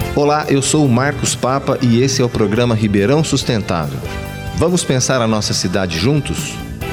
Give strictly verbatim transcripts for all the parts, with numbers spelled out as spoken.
Olá, eu sou o Marcos Papa e esse é o programa Ribeirão Sustentável. Vamos pensar a nossa cidade juntos?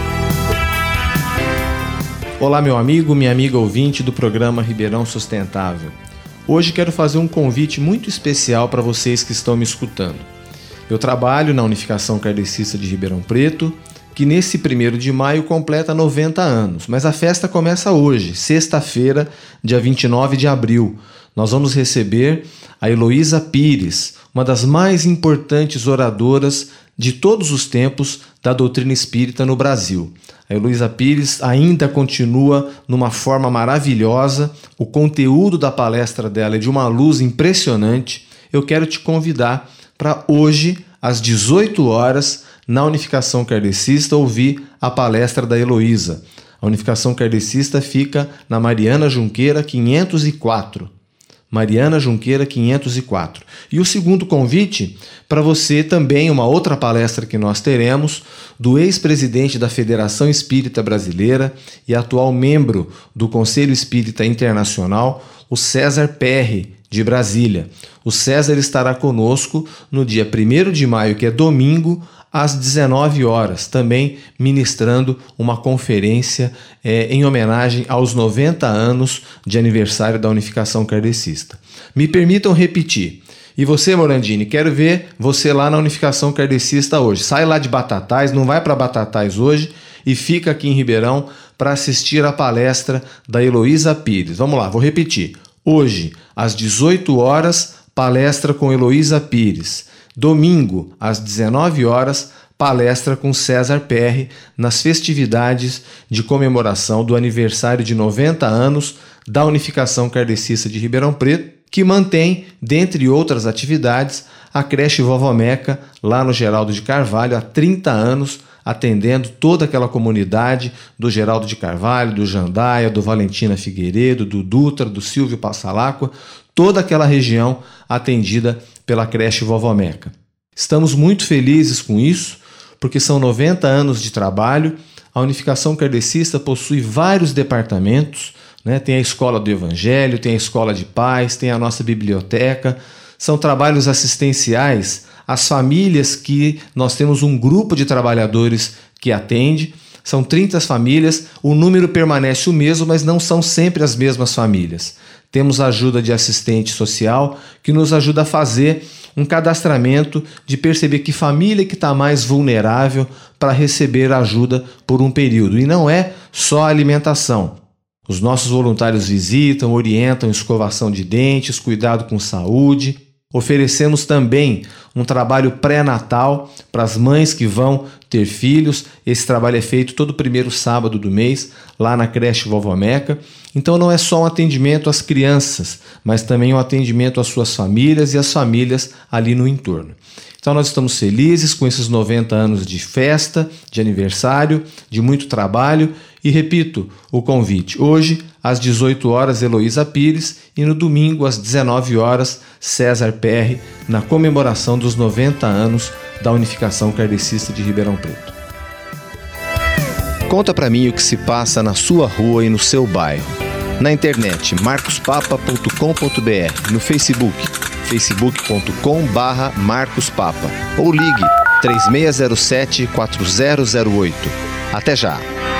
Olá, meu amigo, minha amiga ouvinte do programa Ribeirão Sustentável. Hoje quero fazer um convite muito especial para vocês que estão me escutando. Eu trabalho na Unificação Kardecista de Ribeirão Preto, que nesse primeiro de maio completa noventa anos, mas a festa começa hoje, sexta-feira, dia vinte e nove de abril. Nós vamos receber a Heloísa Pires, uma das mais importantes oradoras de todos os tempos da doutrina espírita no Brasil. A Heloísa Pires ainda continua numa forma maravilhosa, o conteúdo da palestra dela é de uma luz impressionante. Eu quero te convidar para hoje, às dezoito horas, na Unificação Kardecista, ouvir a palestra da Heloísa. A Unificação Kardecista fica na Mariana Junqueira quinhentos e quatro. Mariana Junqueira quinhentos e quatro. E o segundo convite, para você também, uma outra palestra que nós teremos, do ex-presidente da Federação Espírita Brasileira e atual membro do Conselho Espírita Internacional, o César Perry, de Brasília. O César estará conosco no dia primeiro de maio, que é domingo, às dezenove horas, também ministrando uma conferência é, em homenagem aos noventa anos de aniversário da Unificação Kardecista. Me permitam repetir. E você, Morandini, quero ver você lá na Unificação Kardecista hoje. Sai lá de Batatais, não vai para Batatais hoje e fica aqui em Ribeirão para assistir a palestra da Heloísa Pires. Vamos lá, vou repetir. Hoje, às dezoito horas, palestra com Heloísa Pires. Domingo, às dezenove horas, palestra com César Perry nas festividades de comemoração do aniversário de noventa anos da Unificação Kardecista de Ribeirão Preto, que mantém, dentre outras atividades, a creche Vovó Meca, lá no Geraldo de Carvalho, há trinta anos, atendendo toda aquela comunidade do Geraldo de Carvalho, do Jandaia, do Valentina Figueiredo, do Dutra, do Silvio Passalacqua, toda aquela região atendida pela creche Vovó Meca. Estamos muito felizes com isso, porque são noventa anos de trabalho. A Unificação Kardecista possui vários departamentos, né? Tem a Escola do Evangelho, tem a Escola de Paz, tem a nossa biblioteca. São trabalhos assistenciais às famílias que nós temos um grupo de trabalhadores que atende. São trinta famílias, o número permanece o mesmo, mas não são sempre as mesmas famílias. Temos a ajuda de assistente social, que nos ajuda a fazer um cadastramento de perceber que família que está mais vulnerável para receber ajuda por um período. E não é só a alimentação. Os nossos voluntários visitam, orientam escovação de dentes, cuidado com saúde. Oferecemos também um trabalho pré-natal para as mães que vão ter filhos. Esse trabalho é feito todo primeiro sábado do mês, lá na creche Vovó Meca. Então não é só um atendimento às crianças, mas também um atendimento às suas famílias e às famílias ali no entorno. Então nós estamos felizes com esses noventa anos de festa, de aniversário, de muito trabalho. E repito o convite, hoje às dezoito horas Heloísa Pires e no domingo às dezenove horas César Perry, na comemoração dos noventa anos da Unificação Kardecista de Ribeirão Preto. Conta pra mim o que se passa na sua rua e no seu bairro. Na internet marcos papa ponto com ponto b r, no Facebook facebook ponto com barra marcos papa ou ligue três seis zero sete quatro zero zero oito. Até já!